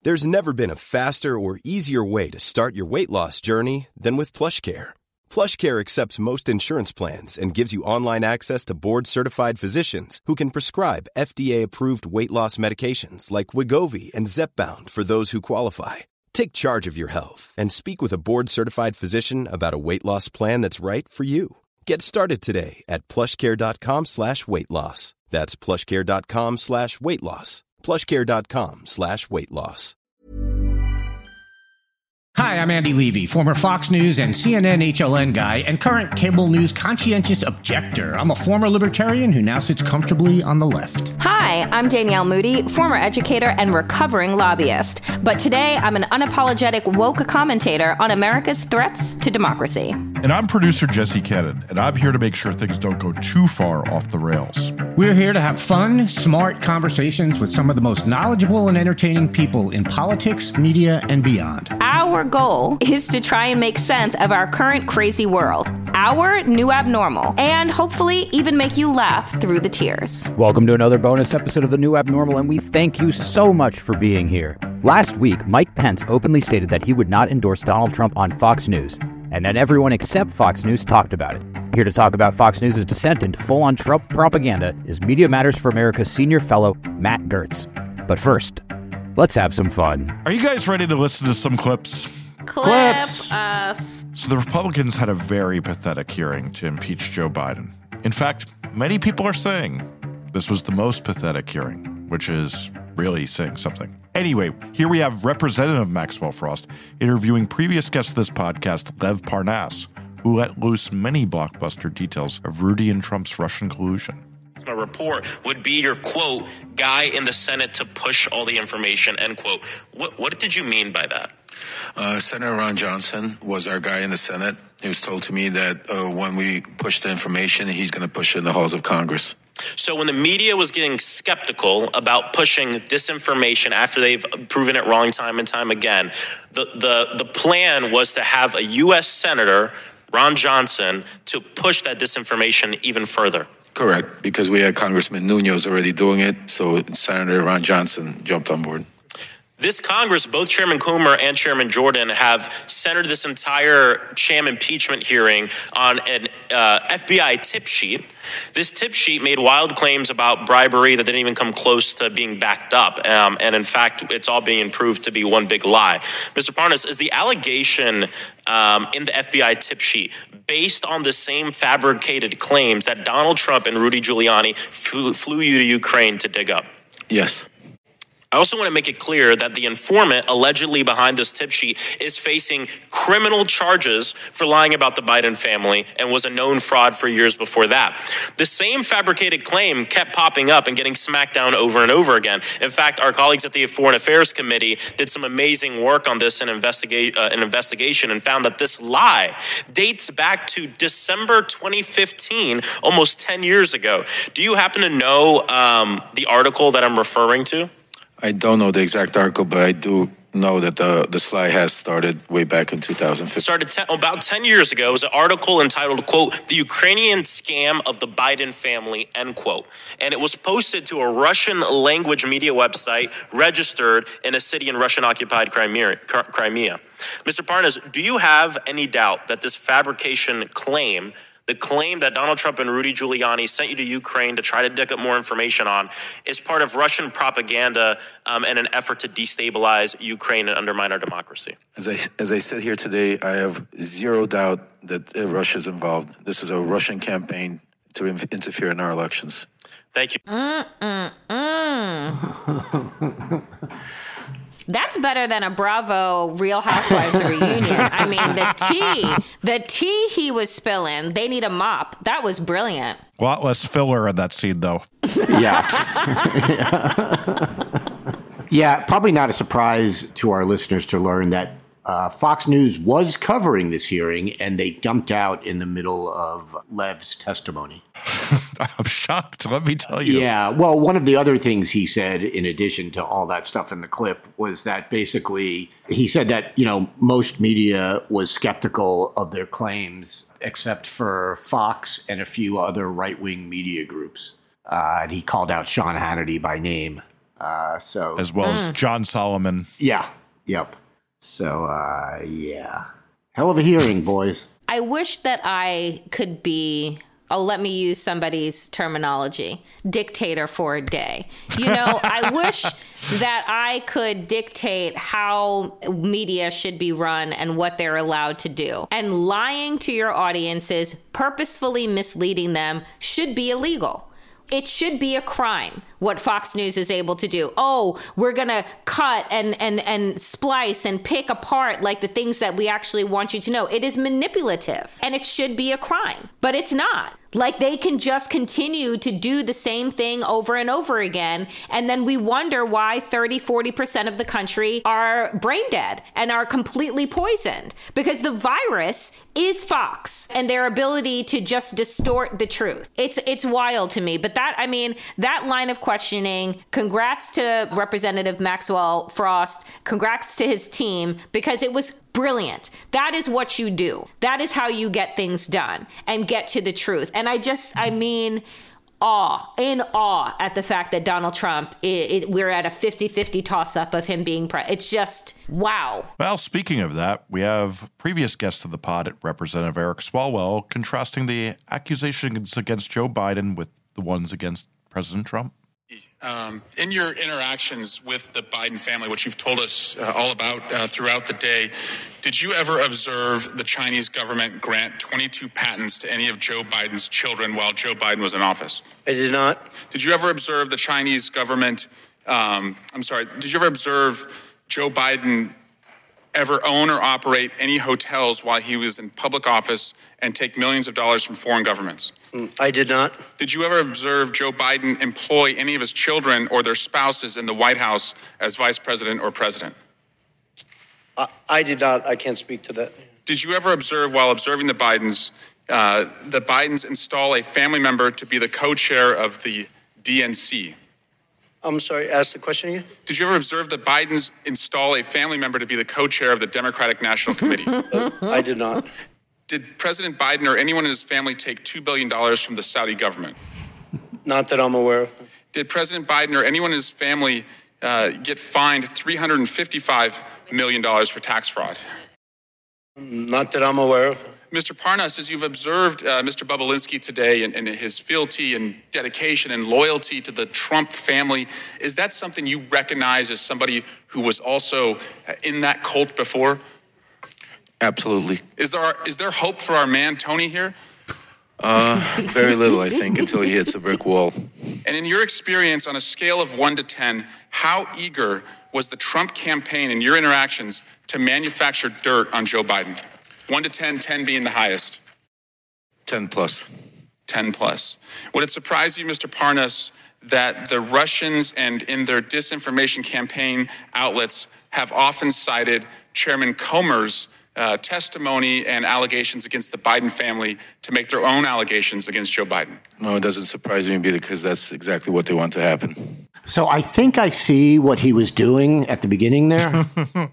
There's never been a faster or easier way to start your weight loss journey than with PlushCare. PlushCare accepts most insurance plans and gives you online access to board-certified physicians who can prescribe FDA-approved weight loss medications like Wegovy and Zepbound for those who qualify. Take charge of your health and speak with a board-certified physician about a weight loss plan that's right for you. Get started today at plushcare.com/weight loss. That's plushcare.com/weight loss. plushcare.com/weight loss. Hi, I'm Andy Levy, former Fox News and CNN HLN guy and current cable news conscientious objector. I'm a former libertarian who now sits comfortably on the left. Hi, I'm Danielle Moody, former educator and recovering lobbyist. But today, I'm an unapologetic woke commentator on America's threats to democracy. And I'm producer Jesse Cannon, and I'm here to make sure things don't go too far off the rails. We're here to have fun, smart conversations with some of the most knowledgeable and entertaining people in politics, media, and beyond. Our goal is to try and make sense of our current crazy world, our new abnormal, and hopefully even make you laugh through the tears. Welcome to another bonus episode of The New Abnormal, and we thank you so much for being here. Last week, Mike Pence openly stated that he would not endorse Donald Trump on Fox News, and then everyone except Fox News talked about it. Here to talk about Fox News' descent into full-on Trump propaganda is Media Matters for America's senior fellow, Matt Gertz. But first, let's have some fun. Are you guys ready to listen to some clips? Clips us. So the Republicans had a very pathetic hearing to impeach Joe Biden. In fact, many people are saying this was the most pathetic hearing, which is really saying something. Anyway, here we have Representative Maxwell Frost interviewing previous guest of this podcast, Lev Parnas, who let loose many blockbuster details of Rudy and Trump's Russian collusion. My report would be your, quote, guy in the Senate to push all the information, end quote. What did you mean by that? Senator Ron Johnson was our guy in the Senate. He was told to me that when we push the information, he's going to push it in the halls of Congress. So when the media was getting skeptical about pushing disinformation after they've proven it wrong time and time again, the plan was to have a U.S. Senator, Ron Johnson, to push that disinformation even further. Correct, because we had Congressman Nunes already doing it, so Senator Ron Johnson jumped on board. This Congress, both Chairman Comer and Chairman Jordan, have centered this entire sham impeachment hearing on an FBI tip sheet. This tip sheet made wild claims about bribery that didn't even come close to being backed up. And in fact, it's all being proved to be one big lie. Mr. Parnas, is the allegation in the FBI tip sheet based on the same fabricated claims that Donald Trump and Rudy Giuliani flew you to Ukraine to dig up? Yes. I also want to make it clear that the informant allegedly behind this tip sheet is facing criminal charges for lying about the Biden family and was a known fraud for years before that. The same fabricated claim kept popping up and getting smacked down over and over again. In fact, our colleagues at the Foreign Affairs Committee did some amazing work on this investigation and found that this lie dates back to December 2015, almost 10 years ago. Do you happen to know the article that I'm referring to? I don't know the exact article, but I do know that the slide has started way back in 2015. Started about 10 years ago. It was an article entitled, quote, "The Ukrainian Scam of the Biden Family," end quote. And it was posted to a Russian language media website registered in a city in Russian-occupied Crimea. Mr. Parnas, do you have any doubt that this fabrication claim, the claim that Donald Trump and Rudy Giuliani sent you to Ukraine to try to dig up more information on, is part of Russian propaganda and an effort to destabilize Ukraine and undermine our democracy? As I sit here today, I have zero doubt that Russia's involved. This is a Russian campaign to interfere in our elections. Thank you. That's better than a Bravo Real Housewives reunion. I mean, the tea he was spilling, they need a mop. That was brilliant. A lot less filler in that scene, though. Yeah. Yeah, probably not a surprise to our listeners to learn that Fox News was covering this hearing, and they dumped out in the middle of Lev's testimony. I'm shocked, let me tell you. Yeah, well, one of the other things he said, in addition to all that stuff in the clip, was that basically he said that, most media was skeptical of their claims, except for Fox and a few other right-wing media groups. And he called out Sean Hannity by name. As well as John Solomon. Yeah. Yep. So, yeah. Hell of a hearing, boys. I wish that I could be, let me use somebody's terminology, dictator for a day. I wish that I could dictate how media should be run and what they're allowed to do. And lying to your audiences, purposefully misleading them, should be illegal. It should be a crime, what Fox News is able to do. Oh, we're going to cut and splice and pick apart like the things that we actually want you to know. It is manipulative and it should be a crime, but it's not. Like they can just continue to do the same thing over and over again. And then we wonder why 30-40% of the country are brain dead and are completely poisoned because the virus is Fox and their ability to just distort the truth. It's wild to me. But that line of questioning, congrats to Representative Maxwell Frost, congrats to his team, because it was brilliant. That is what you do. That is how you get things done and get to the truth. And in awe at the fact that Donald Trump, we're at a 50-50 toss-up of him being president. It's just, wow. Well, speaking of that, we have previous guest of the pod, Representative Eric Swalwell, contrasting the accusations against Joe Biden with the ones against President Trump. In your interactions with the Biden family, which you've told us all about throughout the day, did you ever observe the Chinese government grant 22 patents to any of Joe Biden's children while Joe Biden was in office? I did not. Did you ever observe the Chinese government, did you ever observe Joe Biden ever own or operate any hotels while he was in public office and take millions of dollars from foreign governments? I did not. Did you ever observe Joe Biden employ any of his children or their spouses in the White House as vice president or president? I did not. I can't speak to that. Did you ever observe, while observing the Bidens install a family member to be the co-chair of the DNC? I'm sorry, ask the question again? Did you ever observe the Bidens install a family member to be the co-chair of the Democratic National Committee? I did not. Did President Biden or anyone in his family take $2 billion from the Saudi government? Not that I'm aware of. Did President Biden or anyone in his family get fined $355 million for tax fraud? Not that I'm aware of. Mr. Parnas, as you've observed Mr. Bobulinski today and his fealty and dedication and loyalty to the Trump family, is that something you recognize as somebody who was also in that cult before? Absolutely. Is there hope for our man Tony here? Very little, I think, until he hits a brick wall. And in your experience, on a scale of 1 to 10, how eager was the Trump campaign in your interactions to manufacture dirt on Joe Biden? 1 to 10, 10 being the highest. 10 plus. 10 plus. Would it surprise you, Mr. Parnas, that the Russians and in their disinformation campaign outlets have often cited Chairman Comer's testimony and allegations against the Biden family to make their own allegations against Joe Biden? No, it doesn't surprise me because that's exactly what they want to happen. So I think I see what he was doing at the beginning there.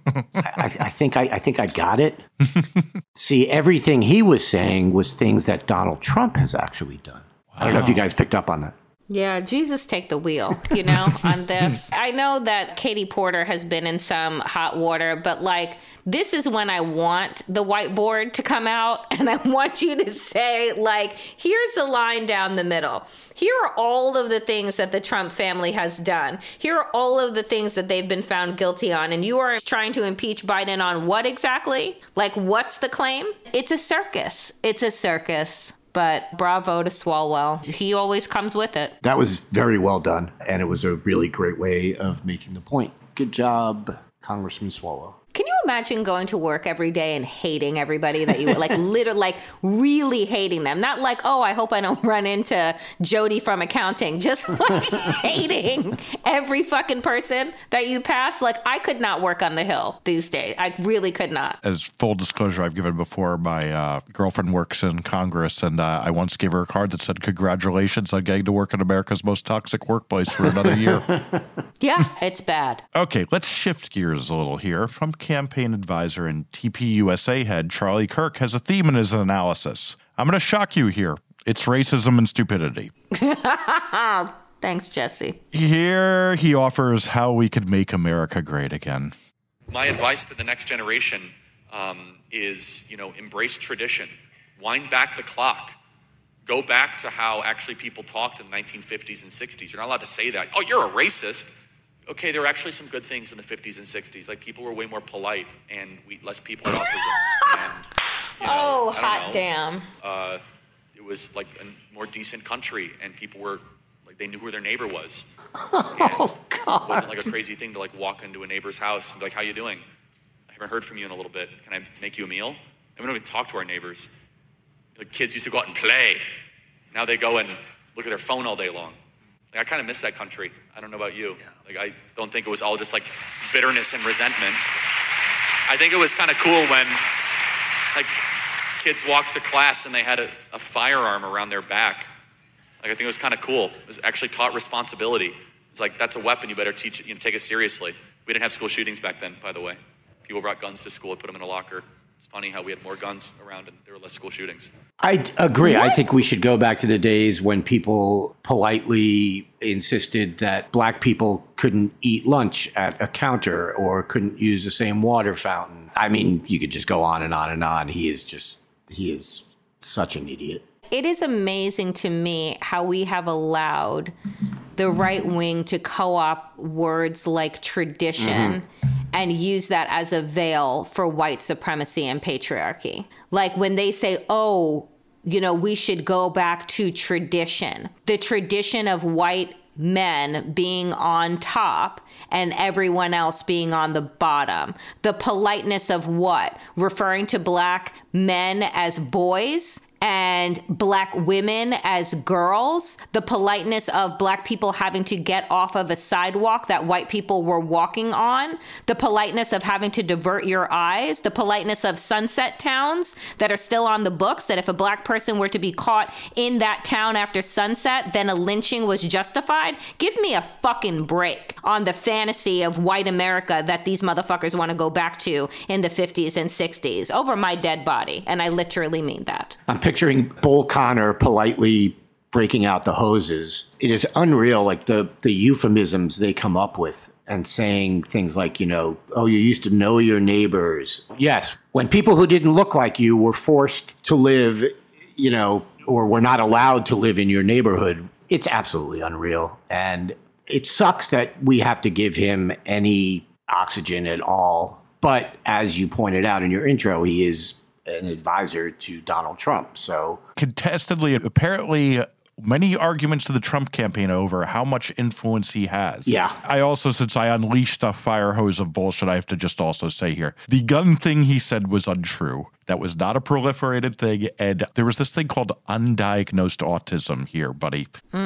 I think I got it. See, everything he was saying was things that Donald Trump has actually done. Wow. I don't know if you guys picked up on that. Yeah, Jesus take the wheel, on this. I know that Katie Porter has been in some hot water, but this is when I want the whiteboard to come out and I want you to say, here's the line down the middle. Here are all of the things that the Trump family has done. Here are all of the things that they've been found guilty on. And you are trying to impeach Biden on what exactly? What's the claim? It's a circus. It's a circus. But bravo to Swalwell. He always comes with it. That was very well done. And it was a really great way of making the point. Good job, Congressman Swalwell. Can you imagine going to work every day and hating everybody that you literally really hating them? Not I hope I don't run into Jody from accounting. Just hating every fucking person that you pass. I could not work on the Hill these days. I really could not. As full disclosure, I've given before, my girlfriend works in Congress, and I once gave her a card that said, "Congratulations on getting to work in America's most toxic workplace for another year." Yeah, it's bad. Okay, let's shift gears a little here. Trump campaign advisor and TPUSA head Charlie Kirk has a theme in his analysis. I'm going to shock you here. It's racism and stupidity. Thanks, Jesse. Here he offers how we could make America great again. My advice to the next generation is, embrace tradition. Wind back the clock. Go back to how actually people talked in the 1950s and 60s. You're not allowed to say that. Oh, you're a racist. Okay, there were actually some good things in the 50s and 60s. Like, people were way more polite and less people with autism. And, hot damn. It was like a more decent country, and people were like, they knew who their neighbor was. Oh, God. It wasn't like a crazy thing to like walk into a neighbor's house and be like, how you doing? I haven't heard from you in a little bit. Can I make you a meal? And we don't even talk to our neighbors. The kids used to go out and play. Now they go and look at their phone all day long. Like, I kind of miss that country. I don't know about you. Like, I don't think it was all just like bitterness and resentment. I think it was kind of cool when like kids walked to class and they had a firearm around their back. Like, I think it was kind of cool. It was actually taught responsibility. It's like, that's a weapon. You better teach it, take it seriously. We didn't have school shootings back then, by the way. People brought guns to school and put them in a locker. It's funny how we had more guns around and there were less school shootings. I agree. What? I think we should go back to the days when people politely insisted that black people couldn't eat lunch at a counter or couldn't use the same water fountain. I mean, you could just go on and on and on. He is such an idiot. It is amazing to me how we have allowed the right wing to co-opt words like tradition and use that as a veil for white supremacy and patriarchy. Like when they say, we should go back to tradition, the tradition of white men being on top and everyone else being on the bottom. The politeness of what? Referring to black men as boys and black women as girls, the politeness of black people having to get off of a sidewalk that white people were walking on, the politeness of having to divert your eyes, the politeness of sunset towns that are still on the books, that if a black person were to be caught in that town after sunset, then a lynching was justified. Give me a fucking break on the fantasy of white America that these motherfuckers want to go back to in the 50s and 60s over my dead body. And I literally mean that. I'm picturing Bull Connor politely breaking out the hoses. It is unreal, like the euphemisms they come up with and saying things like, you used to know your neighbors. Yes, when people who didn't look like you were forced to live, or were not allowed to live in your neighborhood, it's absolutely unreal. And it sucks that we have to give him any oxygen at all. But as you pointed out in your intro, he is an advisor to Donald Trump. So contestedly, apparently many arguments to the Trump campaign over how much influence he has. Yeah. I also, since I unleashed a fire hose of bullshit, I have to just also say here, the gun thing he said was untrue. That was not a proliferated thing. And there was this thing called undiagnosed autism here, buddy.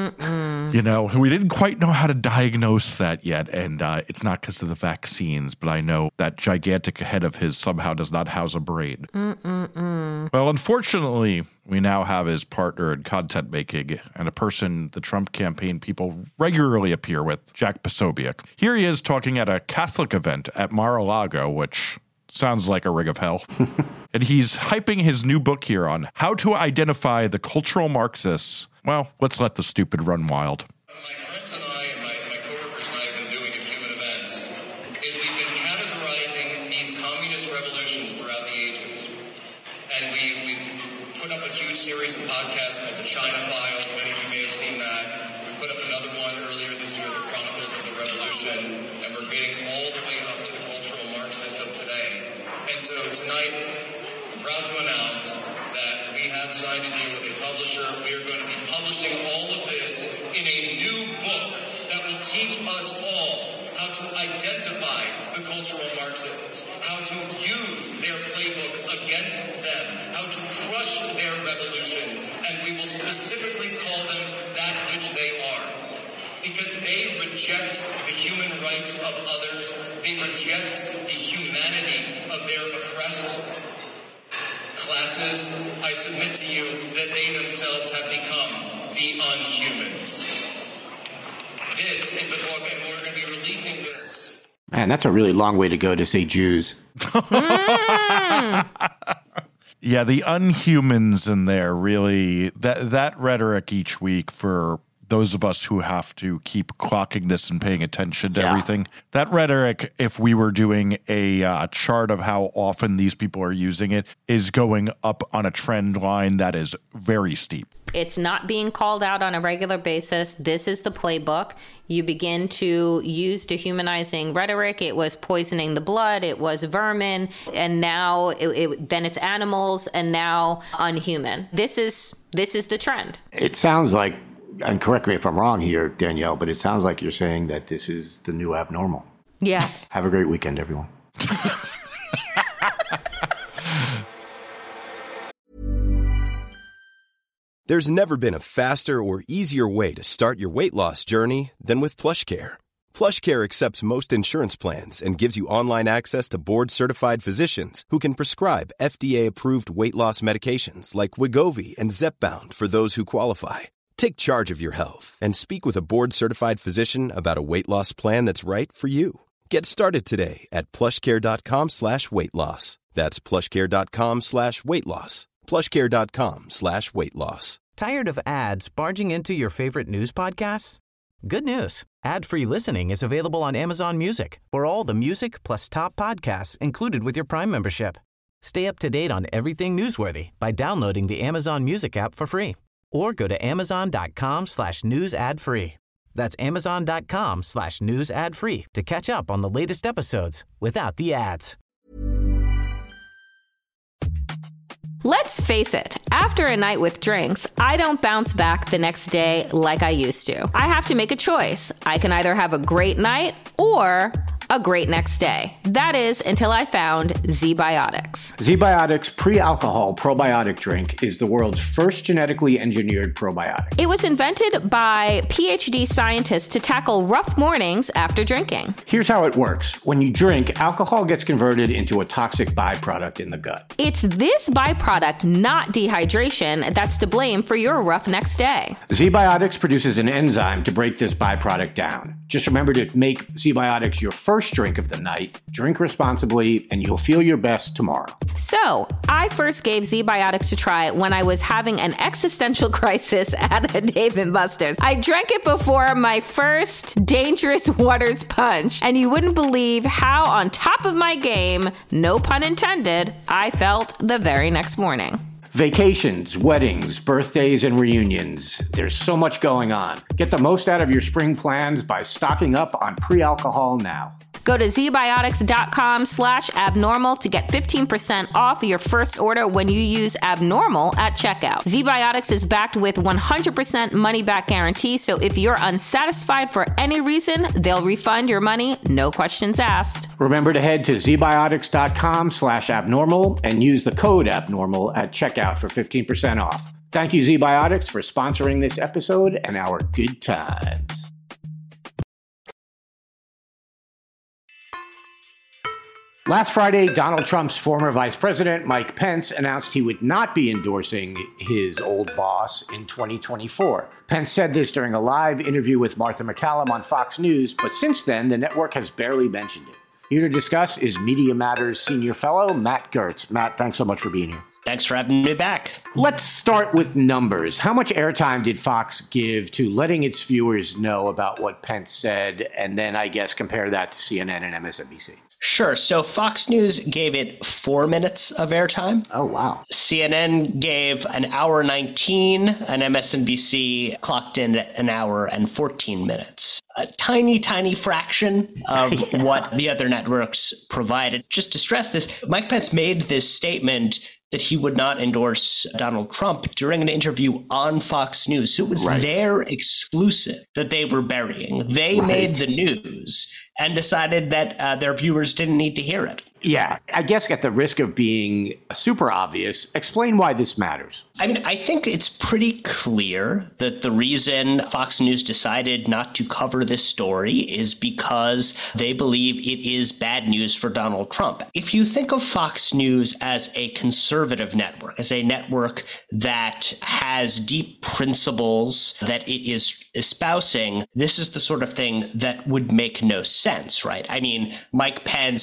We didn't quite know how to diagnose that yet. And it's not because of the vaccines, but I know that gigantic head of his somehow does not house a brain. Well, unfortunately, we now have his partner in content making and a person the Trump campaign people regularly appear with, Jack Posobiec. Here he is talking at a Catholic event at Mar-a-Lago, which sounds like a rig of hell. And he's hyping his new book here on how to identify the cultural Marxists. Well, let's let the stupid run wild. My friends and I and my coworkers and I have been doing at Human Events is we've been categorizing these communist revolutions throughout the ages. And we put up a huge series of podcasts called the China Files. Many of you may have seen that. We put up another one earlier this year, the Chronicles of the Revolution. And we're getting all the way up to the cultural Marxists of today. And so tonight, I'm proud to announce that we have signed a deal with a publisher. We are going to be publishing all of this in a new book that will teach us all how to identify the cultural Marxists, how to use their playbook against them, how to crush their revolutions, and we will specifically call them that which they are. Because they reject the human rights of others, they reject the humanity of their oppressed classes. I submit to you that they themselves have become the unhumans. This is the book, and we're going to be releasing this. Man, that's a really long way to go to say Jews. Yeah, the unhumans in there really, that rhetoric each week for those of us who have to keep clocking this and paying attention to everything, that rhetoric, if we were doing a chart of how often these people are using it, is going up on a trend line that is very steep. It's not being called out on a regular basis. This is the playbook. You begin to use dehumanizing rhetoric. It was poisoning the blood. It was vermin. And now then it's animals, and now unhuman. This is the trend. It sounds like, and correct me if I'm wrong here, Danielle, but it sounds like you're saying that this is the new abnormal. Yeah. Have a great weekend, everyone. There's never been a faster or easier way to start your weight loss journey than with PlushCare. PlushCare accepts most insurance plans and gives you online access to board-certified physicians who can prescribe FDA-approved weight loss medications like Wegovy and Zepbound for those who qualify. Take charge of your health and speak with a board-certified physician about a weight loss plan that's right for you. Get started today at plushcare.com/weight-loss. That's plushcare.com/weight-loss. plushcare.com/weight-loss. Tired of ads barging into your favorite news podcasts? Good news. Ad-free listening is available on Amazon Music for all the music plus top podcasts included with your Prime membership. Stay up to date on everything newsworthy by downloading the Amazon Music app for free or go to amazon.com/news ad free. That's amazon.com/news ad free to catch up on the latest episodes without the ads. Let's face it, after a night with drinks, I don't bounce back the next day like I used to. I have to make a choice. I can either have a great night or a great next day. That is, until I found ZBiotics. ZBiotics pre-alcohol probiotic drink is the world's first genetically engineered probiotic. It was invented by PhD scientists to tackle rough mornings after drinking. Here's how it works. When you drink, alcohol gets converted into a toxic byproduct in the gut. It's this byproduct, not dehydration, that's to blame for your rough next day. ZBiotics produces an enzyme to break this byproduct down. Just remember to make ZBiotics your first drink of the night. Drink responsibly, and you'll feel your best tomorrow. So, I first gave ZBiotics a try when I was having an existential crisis at a Dave & Buster's. I drank it before my first Dangerous Waters punch, and you wouldn't believe how on top of my game, no pun intended, I felt the very next morning. Vacations, weddings, birthdays, and reunions. There's so much going on. Get the most out of your spring plans by stocking up on pre-alcohol now. Go to zbiotics.com/abnormal to get 15% off your first order when you use abnormal at checkout. ZBiotics is backed with 100% money-back guarantee, so if you're unsatisfied for any reason, they'll refund your money, no questions asked. Remember to head to zbiotics.com/abnormal and use the code abnormal at checkout for 15% off. Thank you, ZBiotics, for sponsoring this episode and our good times. Last Friday, Donald Trump's former vice president, Mike Pence, announced he would not be endorsing his old boss in 2024. Pence said this during a live interview with Martha MacCallum on Fox News, but since then, the network has barely mentioned it. Here to discuss is Media Matters senior fellow Matt Gertz. Matt, thanks so much for being here. Thanks for having me back. Let's start with numbers. How much airtime did Fox give to letting its viewers know about what Pence said, and then I guess compare that to CNN and MSNBC? Sure. So Fox News gave it 4 minutes of airtime. Oh, wow. CNN gave an hour 19, and MSNBC clocked in at an hour and 14 minutes. A tiny, tiny fraction of what the other networks provided. Just to stress this, Mike Pence made this statement that he would not endorse Donald Trump during an interview on Fox News. So it was their exclusive that they were burying. They made the news and decided that their viewers didn't need to hear it. Yeah, I guess at the risk of being super obvious, explain why this matters. I mean, I think it's pretty clear that the reason Fox News decided not to cover this story is because they believe it is bad news for Donald Trump. If you think of Fox News as a conservative network, as a network that has deep principles that it is espousing, this is the sort of thing that would make no sense, right? I mean, Mike Pence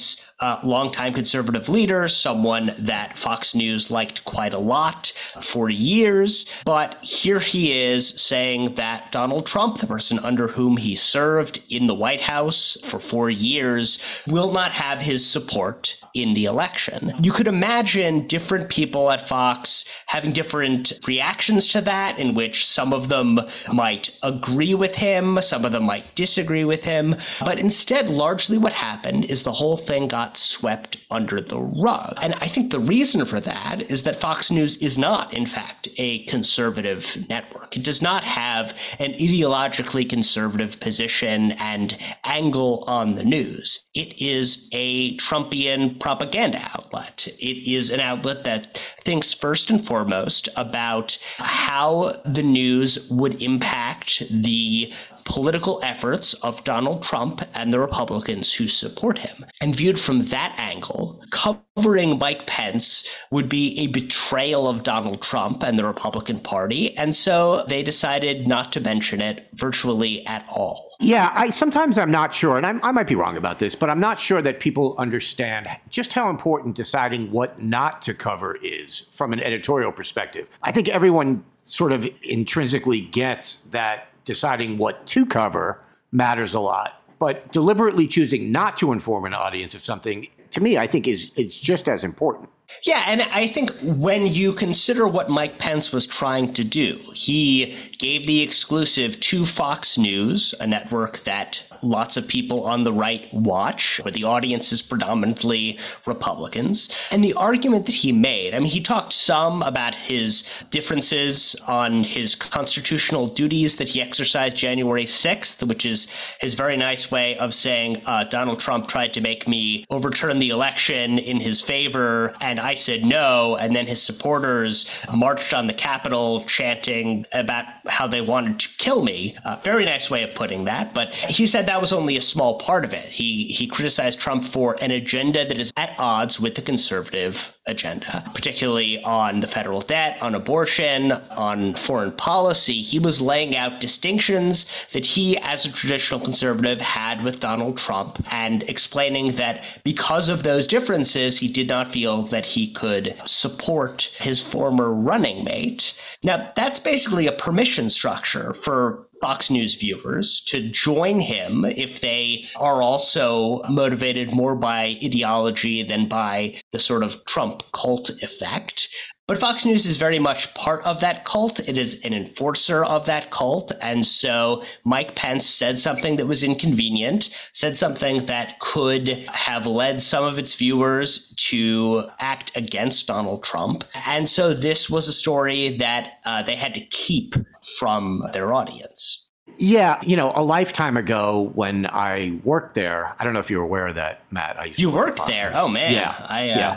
longtime conservative leader, someone that Fox News liked quite a lot for years. But here he is saying that Donald Trump, the person under whom he served in the White House for 4 years, will not have his support in the election. You could imagine different people at Fox having different reactions to that, in which some of them might agree with him, some of them might disagree with him. But instead, largely what happened is the whole thing got swept under the rug. And I think the reason for that is that Fox News is not, in fact, a conservative network. It does not have an ideologically conservative position and angle on the news. It is a Trumpian propaganda outlet. It is an outlet that thinks first and foremost about how the news would impact the political efforts of Donald Trump and the Republicans who support him. And viewed from that angle, covering Mike Pence would be a betrayal of Donald Trump and the Republican Party. And so they decided not to mention it virtually at all. Yeah, sometimes I'm not sure, and I might be wrong about this, but I'm not sure that people understand just how important deciding what not to cover is from an editorial perspective. I think everyone sort of intrinsically gets that deciding what to cover matters a lot, but deliberately choosing not to inform an audience of something, to me, I think it's just as important. Yeah, and I think when you consider what Mike Pence was trying to do, he gave the exclusive to Fox News, a network that lots of people on the right watch, where the audience is predominantly Republicans. And the argument that he made, I mean, he talked some about his differences on his constitutional duties that he exercised January 6th, which is his very nice way of saying Donald Trump tried to make me overturn the election in his favor, and I said no, and then his supporters marched on the Capitol chanting about how they wanted to kill me. Very nice way of putting that, but he said that was only a small part of it. He criticized Trump for an agenda that is at odds with the conservative agenda, particularly on the federal debt, on abortion, on foreign policy. He was laying out distinctions that he, as a traditional conservative, had with Donald Trump, and explaining that because of those differences, he did not feel that he could support his former running mate. Now, that's basically a permission structure for Fox News viewers to join him if they are also motivated more by ideology than by the sort of Trump cult effect. But Fox News is very much part of that cult. It is an enforcer of that cult. And so Mike Pence said something that was inconvenient, said something that could have led some of its viewers to act against Donald Trump. And so this was a story that they had to keep from their audience. Yeah, a lifetime ago when I worked there, I don't know if you were aware of that, Matt. You worked there? Oh, man. Yeah.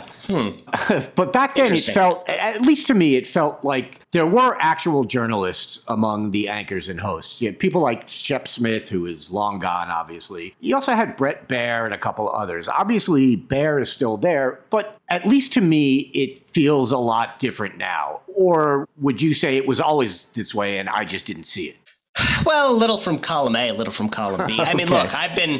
But back then it felt, at least to me, it felt like there were actual journalists among the anchors and hosts. You had people like Shep Smith, who is long gone, obviously. You also had Bret Baier and a couple of others. Obviously, Baier is still there, but at least to me, it feels a lot different now. Or would you say it was always this way and I just didn't see it? Well, a little from column A, a little from column B. I mean, look,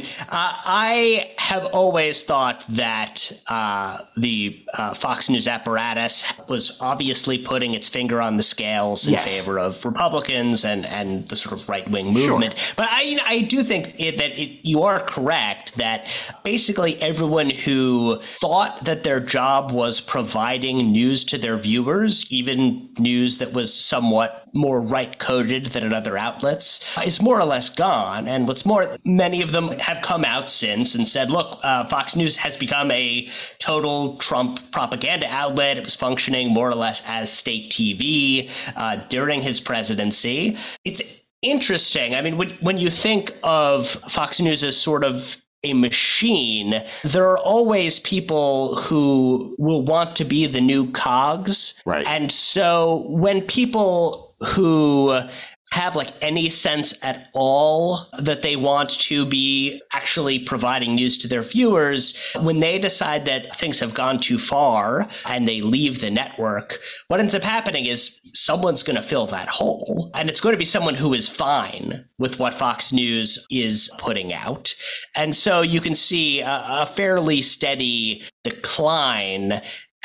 I have always thought that the Fox News apparatus was obviously putting its finger on the scales in favor of Republicans and the sort of right-wing movement. Sure. But I do think you are correct that basically everyone who thought that their job was providing news to their viewers, even news that was somewhat more right-coded than at other outlets, is more or less gone. And what's more, many of them have come out since and said, look, Fox News has become a total Trump propaganda outlet. It was functioning more or less as state TV during his presidency. It's interesting. I mean, when you think of Fox News as sort of a machine, there are always people who will want to be the new cogs. Right. And so when people who have like any sense at all that they want to be actually providing news to their viewers, when they decide that things have gone too far and they leave the network, what ends up happening is someone's going to fill that hole. And it's going to be someone who is fine with what Fox News is putting out. And so you can see a fairly steady decline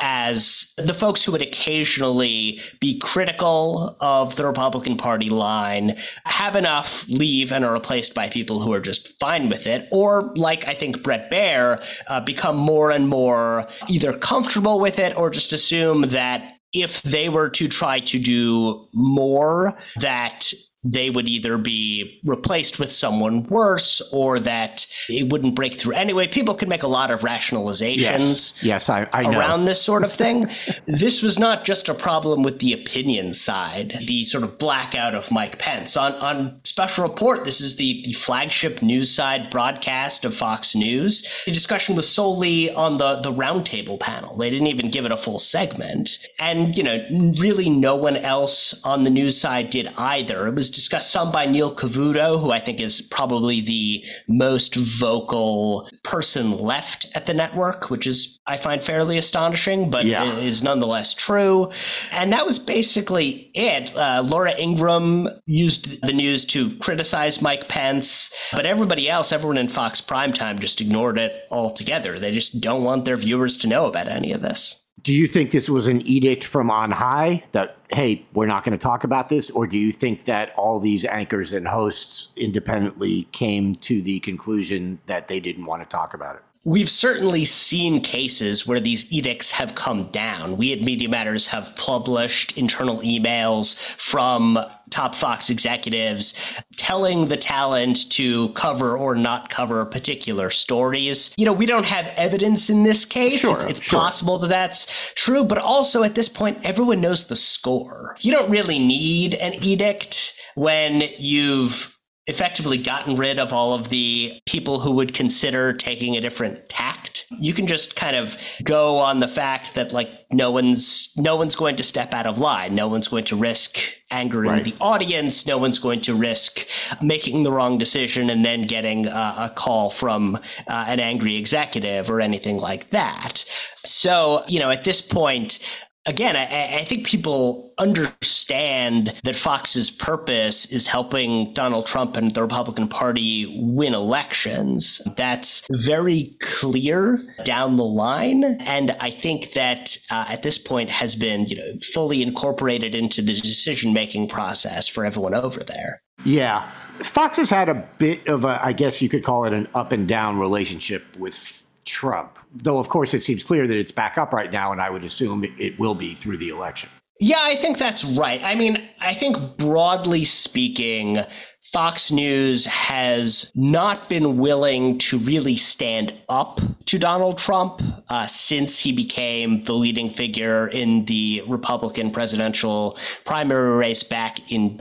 as the folks who would occasionally be critical of the Republican Party line have enough, leave, and are replaced by people who are just fine with it, or, like I think Bret Baier, become more and more either comfortable with it or just assume that if they were to try to do more, that they would either be replaced with someone worse or that it wouldn't break through anyway. People can make a lot of rationalizations yes, I know. around this sort of thing. This was not just a problem with the opinion side, the sort of blackout of Mike Pence. On Special Report, this is the flagship news side broadcast of Fox News. The discussion was solely on the roundtable panel. They didn't even give it a full segment. And, really no one else on the news side did either. It was discussed some by Neil Cavuto, who I think is probably the most vocal person left at the network, which is, I find, fairly astonishing, but is nonetheless true. And that was basically it. Laura Ingraham used the news to criticize Mike Pence, but everybody else, everyone in Fox Primetime, just ignored it altogether. They just don't want their viewers to know about any of this. Do you think this was an edict from on high that, hey, we're not going to talk about this? Or do you think that all these anchors and hosts independently came to the conclusion that they didn't want to talk about it? We've certainly seen cases where these edicts have come down. We at Media Matters have published internal emails from top Fox executives telling the talent to cover or not cover particular stories. We don't have evidence in this case. Sure, it's possible that that's true, but also at this point, everyone knows the score. You don't really need an edict when you've effectively gotten rid of all of the people who would consider taking a different tact. You can just kind of go on the fact that no one's going to step out of line. No one's going to risk angering the audience. No one's going to risk making the wrong decision and then getting a call from an angry executive or anything like that. So, at this point, again, I think people understand that Fox's purpose is helping Donald Trump and the Republican Party win elections. That's very clear down the line. And I think that at this point has been, fully incorporated into the decision-making process for everyone over there. Yeah. Fox has had a bit of I guess you could call it an up and down relationship with Trump, though, of course, it seems clear that it's back up right now, and I would assume it will be through the election. Yeah, I think that's right. I mean, I think broadly speaking, Fox News has not been willing to really stand up to Donald Trump since he became the leading figure in the Republican presidential primary race back in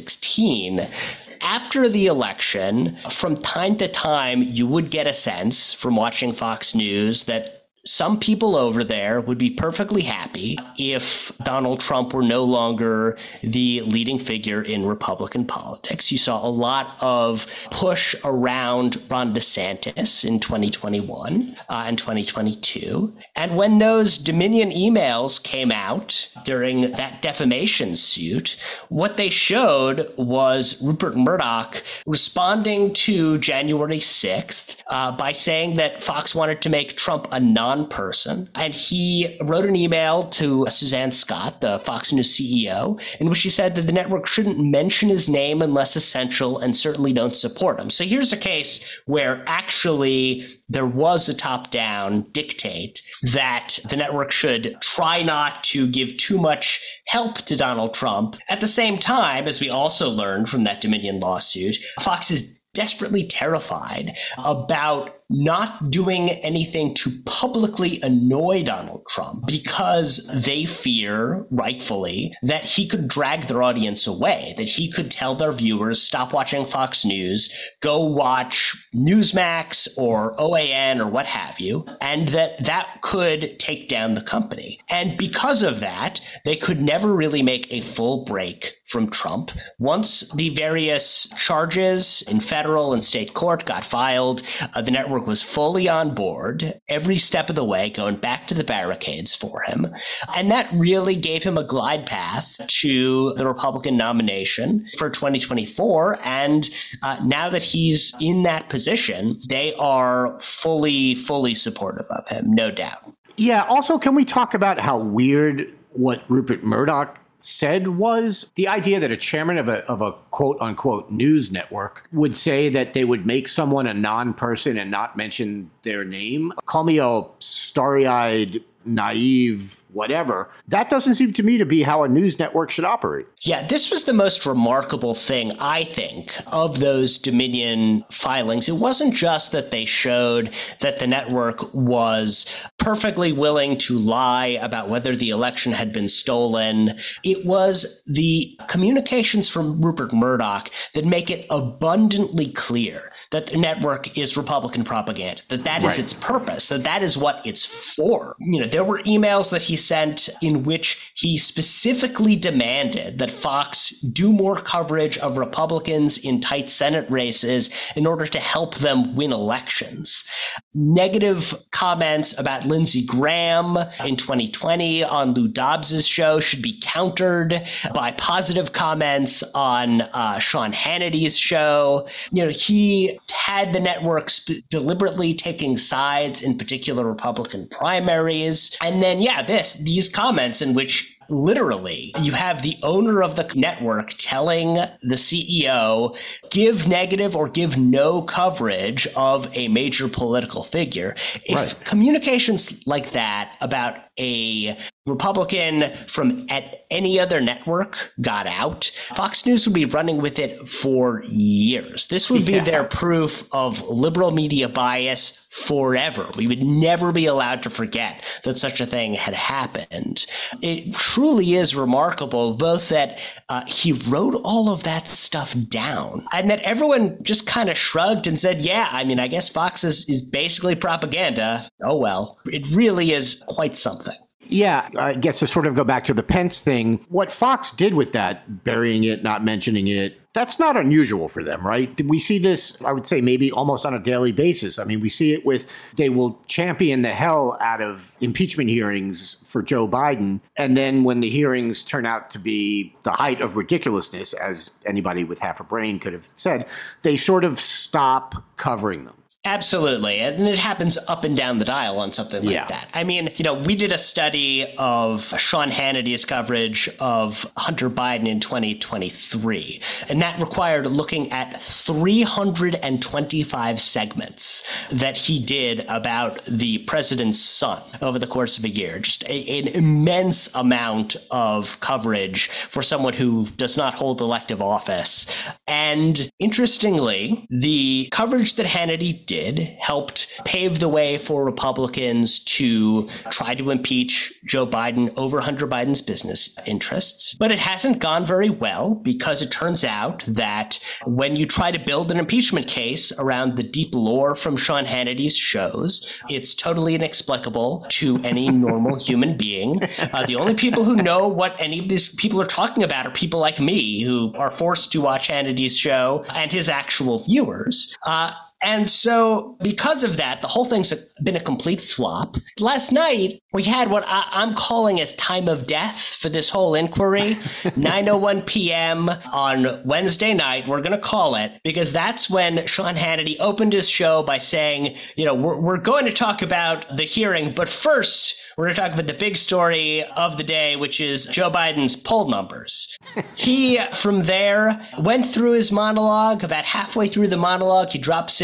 2016. After the election, from time to time, you would get a sense from watching Fox News that some people over there would be perfectly happy if Donald Trump were no longer the leading figure in Republican politics. You saw a lot of push around Ron DeSantis in 2021 and 2022. And when those Dominion emails came out during that defamation suit, what they showed was Rupert Murdoch responding to January 6th by saying that Fox wanted to make Trump a non-person. And he wrote an email to Suzanne Scott, the Fox News CEO, in which he said that the network shouldn't mention his name unless essential and certainly don't support him. So here's a case where actually there was a top-down dictate that the network should try not to give too much help to Donald Trump. At the same time, as we also learned from that Dominion lawsuit, Fox is desperately terrified about not doing anything to publicly annoy Donald Trump because they fear, rightfully, that he could drag their audience away, that he could tell their viewers, stop watching Fox News, go watch Newsmax or OAN or what have you, and that could take down the company. And because of that, they could never really make a full break from Trump. Once the various charges in federal and state court got filed, the network was fully on board every step of the way, going back to the barricades for him. And that really gave him a glide path to the Republican nomination for 2024. And now that he's in that position, they are fully supportive of him, no doubt. Yeah. Also, can we talk about how weird what Rupert Murdoch said was the idea that a chairman of a quote unquote news network would say that they would make someone a non-person and not mention their name? Call me a starry-eyed, naive, whatever. That doesn't seem to me to be how a news network should operate. Yeah, this was the most remarkable thing, I think, of those Dominion filings. It wasn't just that they showed that the network was perfectly willing to lie about whether the election had been stolen. It was the communications from Rupert Murdoch that make it abundantly clear that the network is Republican propaganda, that is its purpose, that is what it's for. You know, there were emails that he sent in which he specifically demanded that Fox do more coverage of Republicans in tight Senate races in order to help them win elections. Negative comments about Lindsey Graham in 2020 on Lou Dobbs's show should be countered by positive comments on Sean Hannity's show. You know, he had the networks deliberately taking sides in particular Republican primaries. And then, these comments in which literally you have the owner of the network telling the CEO, give negative or give no coverage of a major political figure. If communications like that about a Republican from at any other network got out, Fox News would be running with it for years. This would be their proof of liberal media bias forever. We would never be allowed to forget that such a thing had happened. It truly is remarkable, both that he wrote all of that stuff down and that everyone just kind of shrugged and said, I guess Fox is basically propaganda. Oh, well, it really is quite something. Yeah, I guess to sort of go back to the Pence thing, what Fox did with that, burying it, not mentioning it, that's not unusual for them, right? We see this, I would say, maybe almost on a daily basis. I mean, we see it with, they will champion the hell out of impeachment hearings for Joe Biden. And then when the hearings turn out to be the height of ridiculousness, as anybody with half a brain could have said, they sort of stop covering them. Absolutely. And it happens up and down the dial on something like that. I mean, we did a study of Sean Hannity's coverage of Hunter Biden in 2023, and that required looking at 325 segments that he did about the president's son over the course of a year. Just an immense amount of coverage for someone who does not hold elective office. And interestingly, the coverage that Hannity did helped pave the way for Republicans to try to impeach Joe Biden over Hunter Biden's business interests. But it hasn't gone very well because it turns out that when you try to build an impeachment case around the deep lore from Sean Hannity's shows, it's totally inexplicable to any normal human being. The only people who know what any of these people are talking about are people like me who are forced to watch Hannity's show and his actual viewers. And so because of that, the whole thing's been a complete flop. Last night, we had what I'm calling as time of death for this whole inquiry, 9:01 p.m. on Wednesday night. We're going to call it because that's when Sean Hannity opened his show by saying, we're going to talk about the hearing, but first we're going to talk about the big story of the day, which is Joe Biden's poll numbers. He, from there, went through his monologue. About halfway through the monologue, he drops in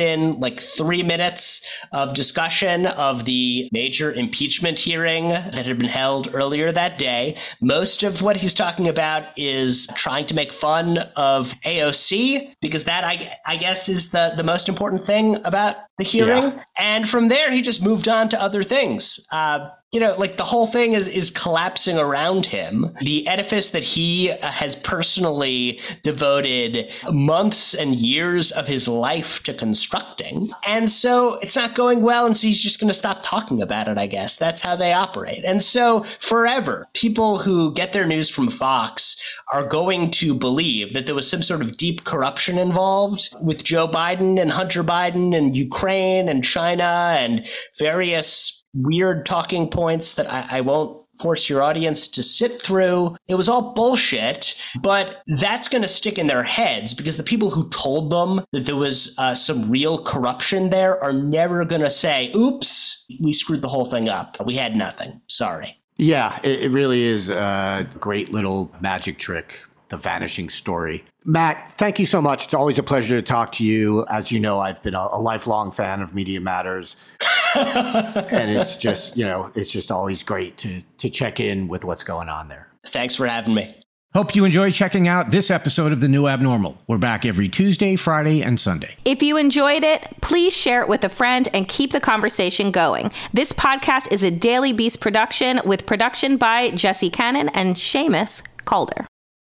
in like 3 minutes of discussion of the major impeachment hearing that had been held earlier that day. Most of what he's talking about is trying to make fun of AOC, because that, I guess, is the most important thing about the hearing. Yeah. And from there, he just moved on to other things. Like the whole thing is collapsing around him. The edifice that he has personally devoted months and years of his life to constructing. And so it's not going well. And so he's just going to stop talking about it, I guess. That's how they operate. And so forever, people who get their news from Fox are going to believe that there was some sort of deep corruption involved with Joe Biden and Hunter Biden and Ukraine and China and various weird talking points that I won't force your audience to sit through. It was all bullshit, but that's going to stick in their heads because the people who told them that there was some real corruption there are never going to say, oops, we screwed the whole thing up. We had nothing. Sorry. Yeah, it really is a great little magic trick, the vanishing story. Matt, thank you so much. It's always a pleasure to talk to you. As you know, I've been a lifelong fan of Media Matters. And it's just always great to check in with what's going on there. Thanks for having me. Hope you enjoyed checking out this episode of The New Abnormal. We're back every Tuesday, Friday, and Sunday. If you enjoyed it, please share it with a friend and keep the conversation going. This podcast is a Daily Beast production with production by Jesse Cannon and Seamus Calder.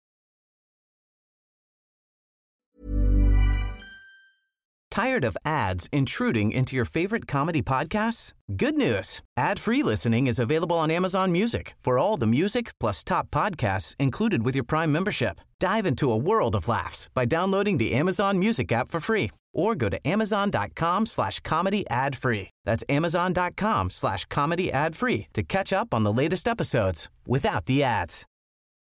Tired of ads intruding into your favorite comedy podcasts? Good news. Ad-free listening is available on Amazon Music for all the music plus top podcasts included with your Prime membership. Dive into a world of laughs by downloading the Amazon Music app for free or go to amazon.com/comedy ad-free. That's amazon.com/comedy ad-free to catch up on the latest episodes without the ads.